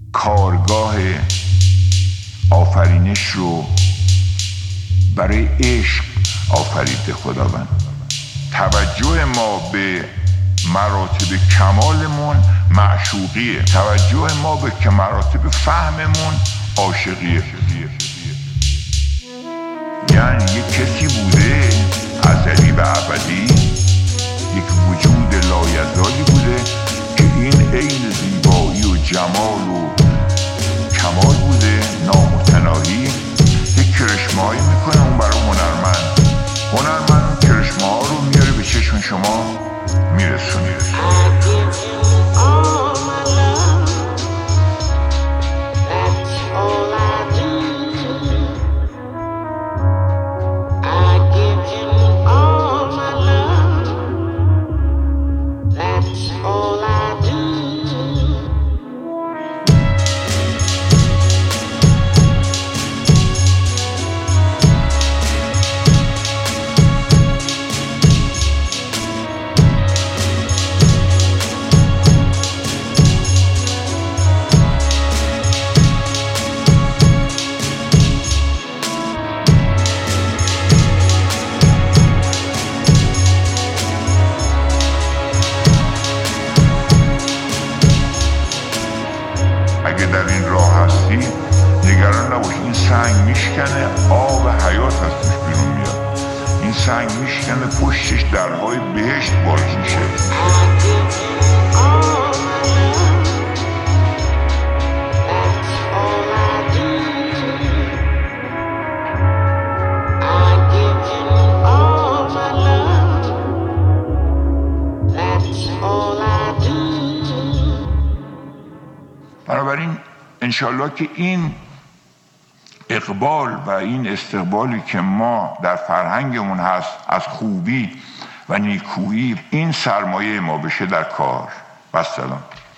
کارگاه آفرینش رو برای عشق آفریده خداوند. توجه ما به مراتب کمالمون معشوقیه، توجه ما به مراتب فهممون عاشقیه. یعنی یک کسی بوده ازلی و ابدی، یک وجود لایزالی بوده که این عین زیبایی و جمال و کمال بوده، نامتناهی. یک کرشمه‌هایی میکنه اون برای هنرمند کرشمه‌ها رو میاره به چشم شما میرسونه. اگه در این راه هستی نگران نباش، این سنگ میشکنه، آب حیات از توش بیرون میاد. این سنگ میشکنه، پشتش درهای بهشت باز میشه. بنابراین انشالله که این اقبال و این استقبالی که ما در فرهنگمون هست از خوبی و نیکویی، این سرمایه ما بشه در کار. و السلام.